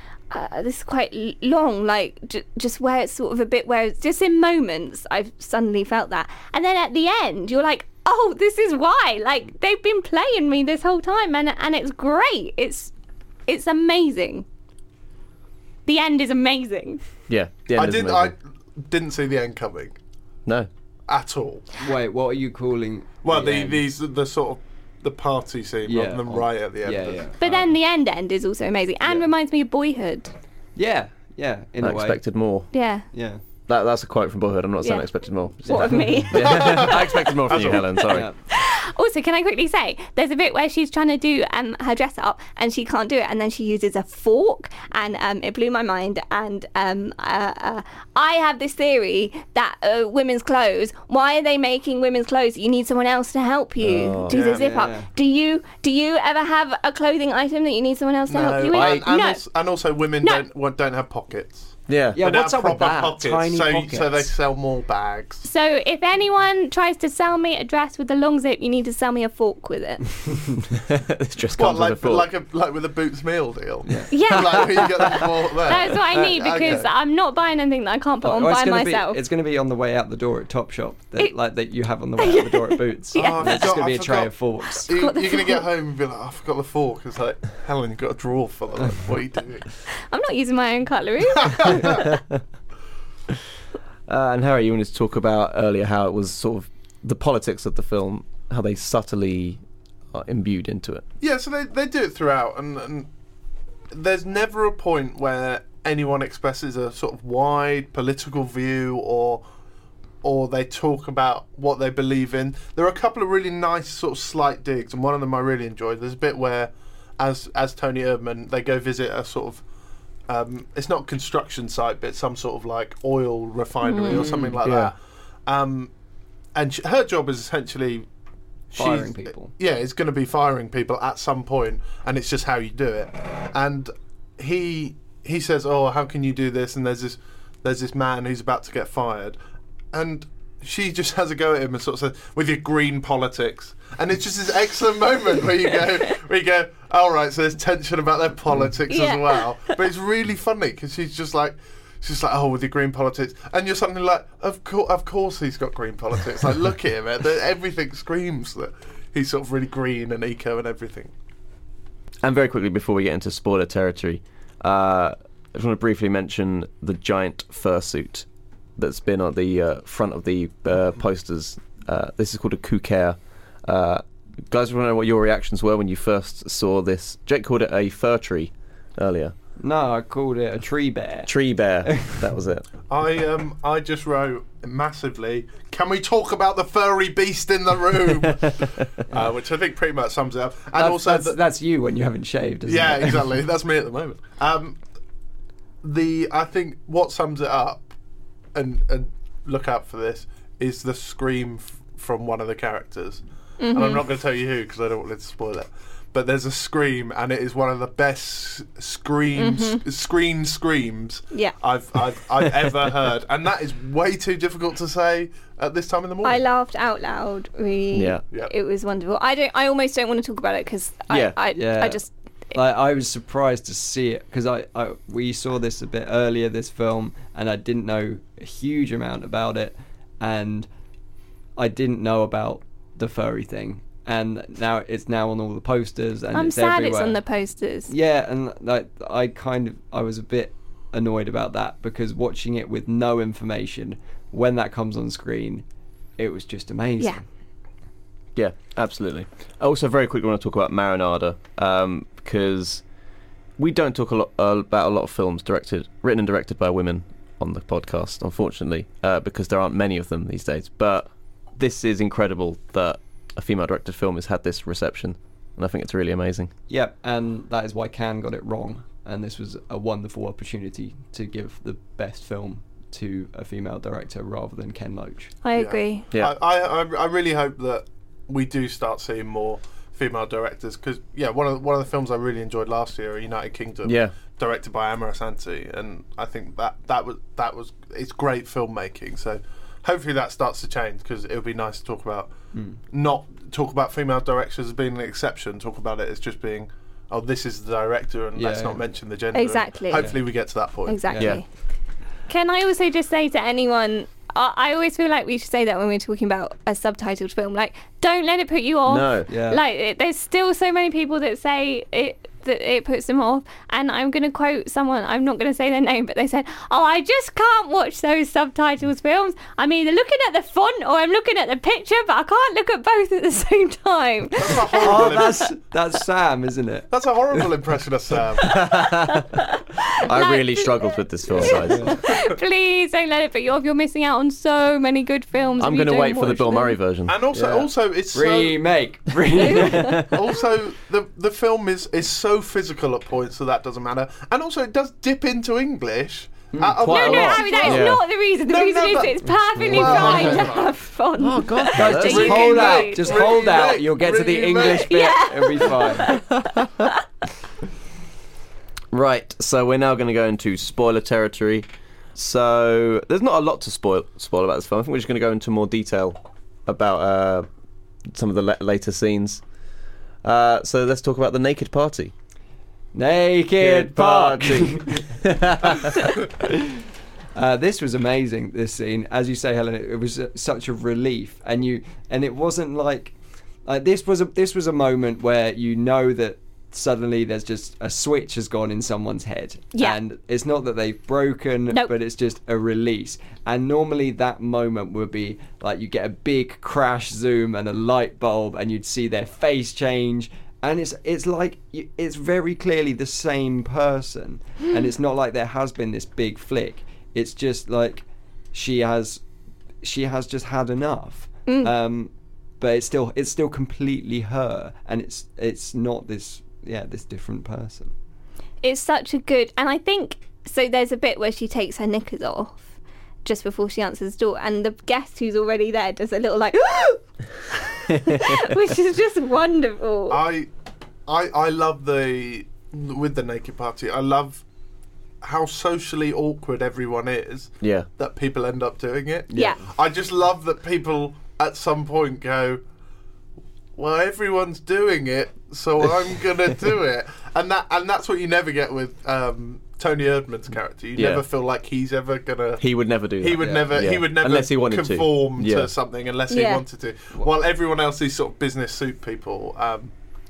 uh, this is quite l- long, like j- just where it's sort of a bit where it's just in moments I've suddenly felt that, and then at the end you're like, oh, this is why, like they've been playing me this whole time, and and it's great. It's it's amazing. The end is amazing. Yeah. The end I is didn't. I amazing. didn't see the end coming No. at all. Wait, what are you calling? Well, the end? these the sort of the party scene Yeah, rather than on- right at the end. Yeah, of yeah. it. But then the end end is also amazing, and Yeah. reminds me of Boyhood. Yeah, yeah, in I a way. expected more. Yeah. Yeah. That, that's a quote from Boyhood. I'm not saying Yeah. I expected more. What of me? Yeah. I expected more from you, Helen. Sorry. Yeah. Also, can I quickly say, there's a bit where she's trying to do um, her dress up and she can't do it, and then she uses a fork, and um, it blew my mind. And um, uh, uh, I have this theory that uh, women's clothes, why are they making women's clothes? You need someone else to help you Oh. do Yeah. the zip Yeah, up. yeah. Do you do you ever have a clothing item that you need someone else to help you with? and, and, no. also, and also women No. don't well, don't have pockets. Yeah. Yeah, They don't what's have up with proper that? Pockets, Tiny so, pockets. so they sell more bags. So if anyone tries to sell me a dress with a long zip, you need to sell me a fork with it. This just What, comes like with a fork. like a like with a Boots meal deal? Yeah. Yeah. like where you get the fork there. That's what I need, because Okay. I'm not buying anything that I can't put on Oh, it's by gonna myself. Be, it's going to be on the way out the door at Topshop, that, It- like that you have on the way out the door at Boots. Oh, I There's just forgot- going to be I a tray forgot. of forks. You, Forgot the you're going to get fork. home and be like, oh, I forgot the fork. It's like, Helen, you've got a drawer full of it. What are you doing? I'm not using my own cutlery. Uh, and Harry, you wanted to talk about earlier how it was sort of the politics of the film, how they subtly are imbued into it. Yeah, so they, they do it throughout, and, and there's never a point where anyone expresses a sort of wide political view or or they talk about what they believe in. There are a couple of really nice sort of slight digs, and one of them I really enjoyed. There's a bit where, as as Tony Erdmann, they go visit a sort of um, it's not a construction site, but it's some sort of like oil refinery or something like Yeah. that. Um, and sh- her job is essentially Firing she's- people. Yeah, it's going to be firing people at some point, and it's just how you do it. And he he says, "Oh, how can you do this?" And there's this there's this man who's about to get fired, and she just has a go at him and sort of says, "With your green politics." And it's just this excellent moment where you go, where you go, "All right, so there's tension about their politics Yeah. as well." But it's really funny because she's just like. She's like, oh, with your green politics, and you're something like, of course, of course, he's got green politics. Like, look at him; everything screams that he's sort of really green and eco and everything. And very quickly before we get into spoiler territory, Uh, I just want to briefly mention the giant fursuit that's been on the uh, front of the uh, posters. Uh, this is called a kouker. Uh, guys, I want to know what your reactions were when you first saw this. Jake called it a fur tree earlier. No, I called it a tree bear. Tree bear. That was it. I um I just wrote massively, can we talk about the furry beast in the room? uh, which I think pretty much sums it up. And that's, also that's, the, that's you when you haven't shaved, isn't yeah, it? exactly. That's me at the moment. Um, the I think what sums it up, and and look out for this, is the scream f- from one of the characters. Mm-hmm. And I'm not going to tell you who because I don't want to spoil it. But there's a scream, and it is one of the best screams, mm-hmm. screen screams yeah. I've, I've I've ever heard, and that is way too difficult to say at this time in the morning. I laughed out loud. Really, yeah. yeah. It was wonderful. I don't. I almost don't want to talk about it because yeah. I, I, yeah. I just. Like, I was surprised to see it because I, I we saw this a bit earlier, this film, and I didn't know a huge amount about it, and I didn't know about the furry thing. And now it's now on all the posters, and I'm it's sad everywhere. It's on the posters. Yeah, and like I kind of I was a bit annoyed about that because watching it with no information, when that comes on screen, it was just amazing. Yeah. Yeah, absolutely. I also very quickly want to talk about Marinada um, because we don't talk a lot uh, about a lot of films directed, written and directed by women on the podcast, unfortunately, uh, because there aren't many of them these days. But this is incredible that a female-directed film has had this reception, and I think it's really amazing. Yep, and that is why Cannes got it wrong, and this was a wonderful opportunity to give the best film to a female director rather than Ken Loach. I agree. Yeah, I, I I really hope that we do start seeing more female directors because yeah, one of the, one of the films I really enjoyed last year, United Kingdom, yeah, directed by Amara Santi, and I think that that was that was it's great filmmaking. So hopefully that starts to change because it would be nice to talk about mm. not talk about female directors as being an exception, talk about it as just being, oh, this is the director, and yeah, let's yeah. not mention the gender. Exactly. Hopefully yeah. we get to that point. Exactly. Yeah. Can I also just say to anyone, I, I always feel like we should say that when we're talking about a subtitled film, like, don't let it put you off. No. Yeah. Like, it, there's still so many people that say it that it puts them off, and I'm going to quote someone, I'm not going to say their name, but they said, oh, I just can't watch those subtitles films. I'm either looking at the font or I'm looking at the picture, but I can't look at both at the same time. That's a horrible Oh, that's that's Sam, isn't it? That's a horrible impression of Sam. I Like- really struggled with this film, guys. Please don't let it put you off. You're missing out on so many good films. I'm going to wait for the watch Bill them. Murray version. And also, Yeah. also it's so, Remake. Remake. also the the film is is so physical at points that that doesn't matter, and also it does dip into English. Mm, at quite No, a no, lot. Harry, that is Yeah. not the reason. The No, reason no, is but- it's perfectly Well, fine to okay. have fun. Oh God, Guys, that's just you really- hold can out. read. Just Read, hold out. read, You'll get to the read, English read. bit. Yeah. It'll be fine. Right, so we're now going to go into spoiler territory. So there's not a lot to spoil spoil about this film. I think we're just going to go into more detail about uh, some of the la- later scenes. Uh, so let's talk about the naked party. Naked party. uh, this was amazing. This scene, as you say, Helen, it, it was uh, such a relief, and you, and it wasn't like, like this was a this was a moment where you know that suddenly there's just a switch has gone in someone's head, Yeah. and it's not that they've broken, Nope. but it's just a release. And normally that moment would be like you get a big crash zoom and a light bulb, and you'd see their face change. And it's it's like you- it's very clearly the same person, and it's not like there has been this big flick. It's just like she has she has just had enough. Mm. Um, but it's still it's still completely her, and it's it's not this yeah this different person. It's such a good, and I think so. There's a bit where she takes her knickers off just before she answers the door, and the guest who's already there does a little like, which is just wonderful. I, I, I love the with the naked party. I love how socially awkward everyone is. Yeah. That people end up doing it. Yeah. I just love that people at some point go, well, everyone's doing it, so I'm gonna do it, and that and that's what you never get with um, Tony Erdmann's character. You Yeah. never feel like he's ever gonna. He would never do that. He would Yeah. never. Yeah. He would never Unless he wanted to. conform to, Yeah. something unless Yeah. he wanted to. While everyone else is sort of business suit people. Um,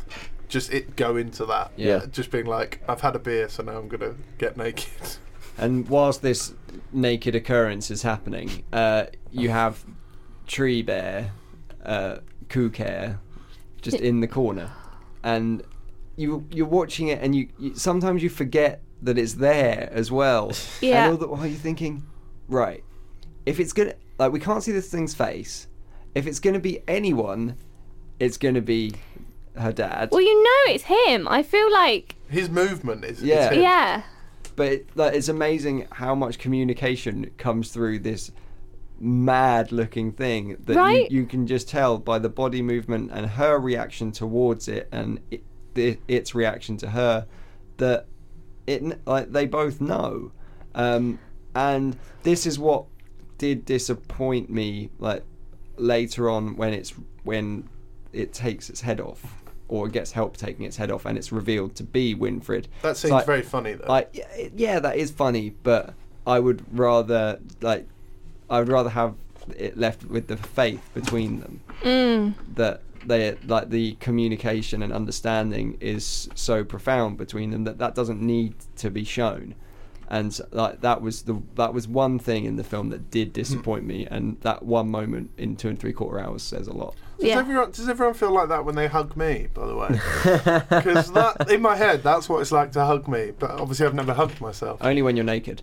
just it go into that. Yeah. Just being like, I've had a beer, so now I'm gonna get naked. And whilst this naked occurrence is happening, uh, you have Tree Bear, uh, Kukare, just in the corner, and you you're watching it, and you, you sometimes you forget that it's there as well. Yeah. And all the while you're thinking, right, if it's gonna like we can't see this thing's face, if it's gonna be anyone, it's gonna be her dad. Well, you know it's him. I feel like His movement is, Yeah. is him. yeah. But it, like, it's amazing how much communication comes through this mad-looking thing that Right? you, you can just tell by the body movement and her reaction towards it, and it, the, its reaction to her, that it like they both know. Um, and this is what did disappoint me, like later on when it's when it takes its head off. Or gets help taking its head off, and it's revealed to be Winfred. That It's seems like- very funny though. Like, yeah, yeah, that is funny, but I would rather like, I would rather have it left with the faith between them. Mm. That they like the communication and understanding is so profound between them that that doesn't need to be shown. And like that was the that was one thing in the film that did disappoint me, and that one moment in two and three quarter hours says a lot. Does, Yeah. everyone, does everyone feel like that when they hug me, by the way? Because that, in my head, that's what it's like to hug me. But obviously I've never hugged myself. Only when you're naked.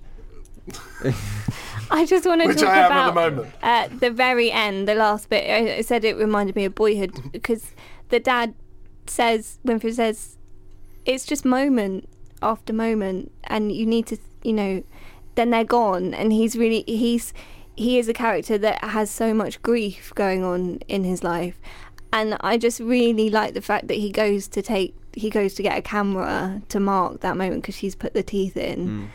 I just want to Which talk I am about at the moment. uh, the very end, the last bit. I, I said it reminded me of Boyhood because the dad says, Winfrey says, it's just moment after moment, and you need to, you know, then they're gone. And he's really, he's, he is a character that has so much grief going on in his life, and I just really like the fact that he goes to take, he goes to get a camera to mark that moment because she's put the teeth in. Mm.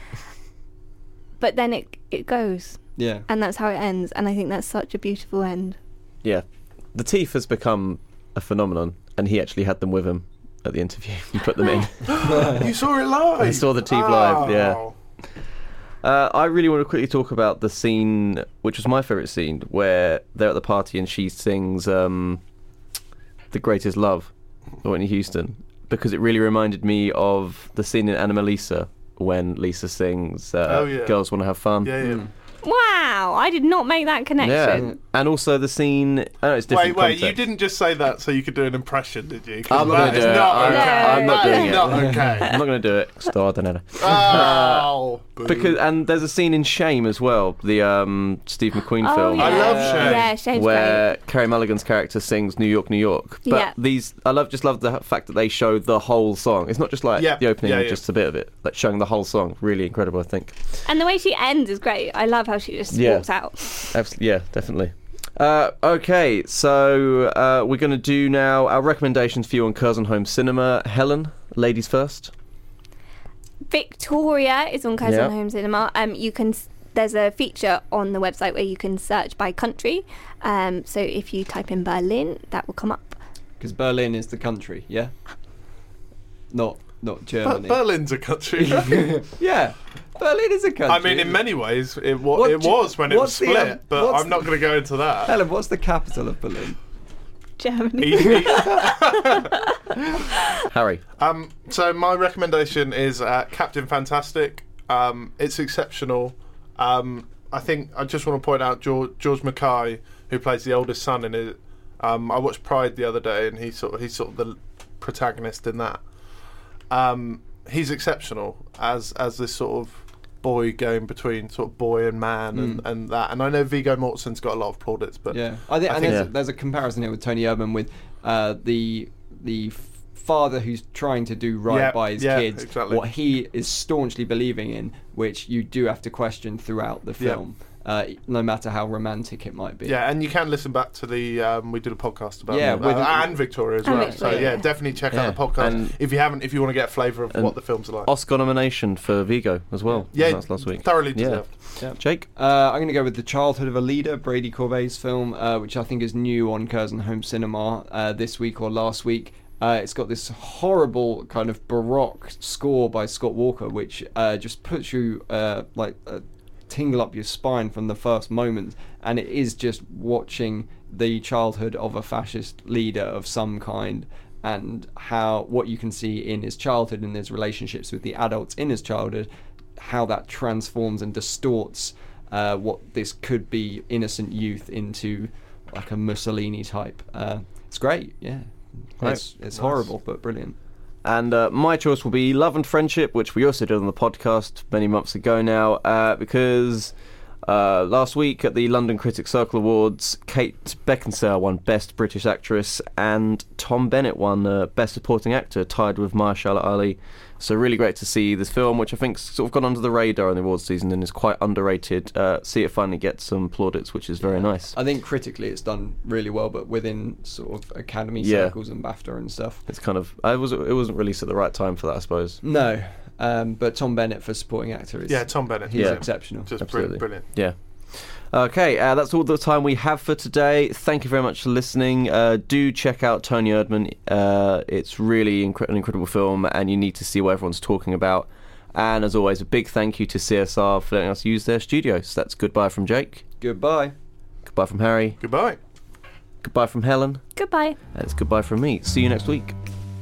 But then it it goes. Yeah. And that's how it ends, and I think that's such a beautiful end. Yeah, the teeth has become a phenomenon, and he actually had them with him at the interview. He put them in. You saw it live? I saw the teeth live, yeah. Oh. Uh, I really want to quickly talk about the scene, which was my favourite scene, where they're at the party and she sings um, The Greatest Love by Whitney Houston, because it really reminded me of the scene in Anomalisa when Lisa sings uh, Oh, yeah. Girls Want to Have Fun. Yeah, yeah. Mm. Wow, I did not make that connection. Yeah, and also the scene. I know it's different. Wait, wait, context. you didn't just say that so you could do an impression, did you? 'Cause I'm not that gonna is do it. not I'm, okay. I'm not That doing is it. not okay. I'm not going to do it. Started it. Oh, boo. Because and there's a scene in Shame as well, the um, Steve McQueen Oh, film. yeah. I love Shame. Yeah, Shame's where Carey Mulligan's character sings New York, New York. But Yeah. these, I love, just love the fact that they show the whole song. It's not just like Yeah, the opening, yeah, and yeah. just a bit of it. Like showing the whole song, really incredible, I think. great. And the way she ends is great. I love how she just Yeah. walks out. Absolutely, yeah, definitely. Uh, okay, so uh, we're going to do now our recommendations for you on Curzon Home Cinema. Helen, ladies first. Victoria is on Curzon Yeah. Home Cinema. Um, you can. s- There's a feature on the website where you can search by country. Um, so if you type in Berlin, that will come up. Because Berlin is the country, yeah? Not not But Germany. Berlin's a country. Yeah, Berlin is a country. I mean, in many ways, it, wa- What it do- was when it was what's the, split, um, but what's I'm not the- going to go into that. Helen, what's the capital of Berlin? Germany. Easy. Harry. Um, so my recommendation is uh, Captain Fantastic. Um, it's exceptional. Um, I think I just want to point out George, George Mackay, who plays the oldest son in it. Um, I watched Pride the other day, and he's sort of, he's sort of the protagonist in that. Um, he's exceptional as as this sort of boy going between sort of boy and man and, and that. And I know Viggo Mortensen's got a lot of plaudits, but Yeah, I think, I and think- there's, Yeah. there's a comparison here with Tony Urban with uh, the the f- father who's trying to do right Yeah, by his yeah, kids, exactly. what he is staunchly believing in, which you do have to question throughout the Yeah. film, uh, no matter how romantic it might be. yeah, and you can listen back to the um, we did a podcast about Yeah, them, with- uh, and Victoria as And well. Victoria, so yeah, yeah. definitely check Yeah, out the podcast and- if you haven't. If you want to get a flavour of and what the films are like. Oscar nomination for Vigo as well. yeah, That's last week. thoroughly Yeah. deserved. Jake. Uh, I'm going to go with The Childhood of a Leader, Brady Corbet's film, uh, which I think is new on Curzon Home Cinema uh, this week or last week. Uh, it's got this horrible kind of baroque score by Scott Walker, which uh, just puts you uh, like a tingle up your spine from the first moment, and it is just watching the childhood of a fascist leader of some kind and how what you can see in his childhood and his relationships with the adults in his childhood, how that transforms and distorts uh, what this could be innocent youth into like a Mussolini type. Uh, it's great, yeah. Right. It's, it's Nice. horrible, but brilliant. And uh, my choice will be Love and Friendship, which we also did on the podcast many months ago now, uh, because uh, last week at the London Critics Circle Awards, Kate Beckinsale won Best British Actress and Tom Bennett won uh, Best Supporting Actor, tied with Mahershala Ali. So really great to see this film, which I think sort of gone under the radar in the awards season and is quite underrated. Uh, see it finally get some plaudits, which is very nice. I think critically it's done really well, but within sort of Academy Yeah. circles and BAFTA and stuff. It's kind of I was it wasn't released at the right time for that, I suppose. No, um, but Tom Bennett for supporting actor is Yeah, Tom Bennett. He's Yeah. exceptional. Just Absolutely. brilliant. Yeah. Okay, uh, that's all the time we have for today. Thank you very much for listening. Uh, do check out Tony Erdmann. Uh, it's really incre- an incredible film, and you need to see what everyone's talking about. And as always, a big thank you to C S R for letting us use their studios. That's goodbye from Jake. Goodbye. Goodbye from Harry. Goodbye. Goodbye from Helen. Goodbye. And it's goodbye from me. See you next week.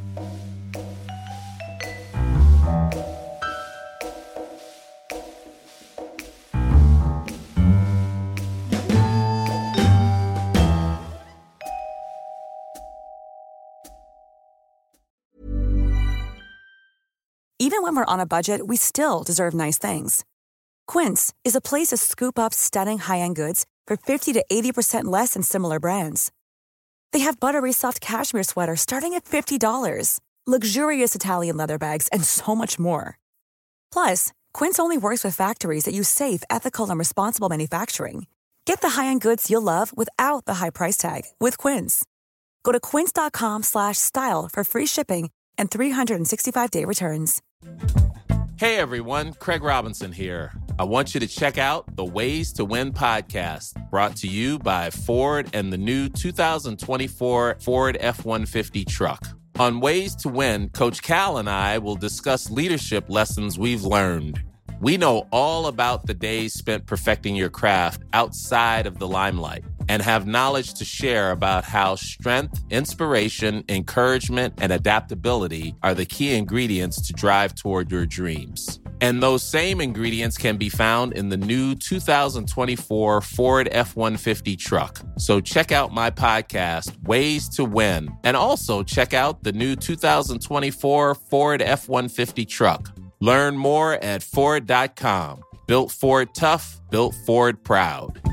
Even when we're on a budget, we still deserve nice things. Quince is a place to scoop up stunning high-end goods for fifty to eighty percent less than similar brands. They have buttery soft cashmere sweaters starting at fifty dollars, luxurious Italian leather bags, and so much more. Plus, Quince only works with factories that use safe, ethical, and responsible manufacturing. Get the high-end goods you'll love without the high price tag with Quince. Go to quince.com slash style for free shipping and three sixty-five day returns. Hey everyone, Craig Robinson here. I want you to check out the Ways to Win podcast, brought to you by Ford and the new two thousand twenty-four Ford F one fifty truck. On Ways to Win, Coach Cal and I will discuss leadership lessons we've learned. We know all about the days spent perfecting your craft outside of the limelight and have knowledge to share about how strength, inspiration, encouragement, and adaptability are the key ingredients to drive toward your dreams. And those same ingredients can be found in the new two thousand twenty-four Ford F one fifty truck. So check out my podcast, Ways to Win, and also check out the new two thousand twenty-four Ford F one fifty truck. Learn more at Ford dot com. Built Ford tough, built Ford proud.